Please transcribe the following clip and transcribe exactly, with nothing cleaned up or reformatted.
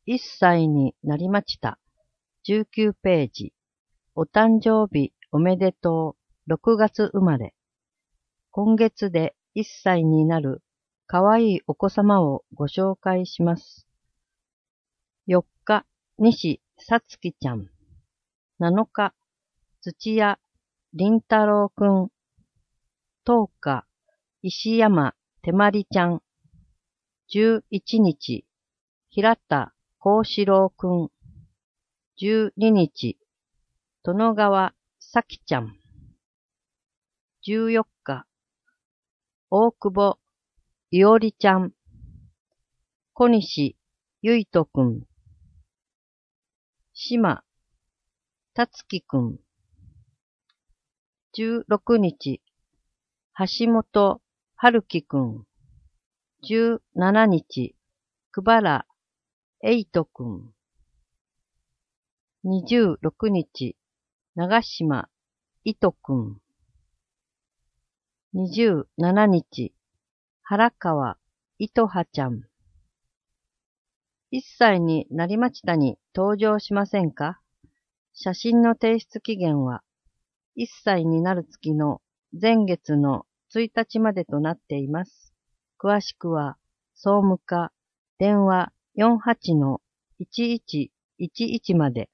いっさいになりました。じゅうきゅうページ。お誕生日おめでとう。ろくがつ生まれ。今月でいっさいになるかわいいお子様をご紹介します。よっか、西さつきちゃん。なのか、土屋りんたろうくん。とおか、石山てまりちゃん。じゅういちにち、平田こうしろうくん。じゅうににち、殿川さきちゃん。じゅうよっか、大久保いおりちゃん。小西ゆいとくん。島たつきくん。じゅうろくにち、橋本はるきくん。じゅうしちにち、くばらえいとくん。にじゅうろくにち、長島いとくん。にじゅうしちにち、原川いとはちゃん。いっさいになりましたに登場しませんか？写真の提出期限はいっさいになる月の前月のついたちまでとなっています。詳しくは総務課電話 よんはちのいちいちいちいち まで。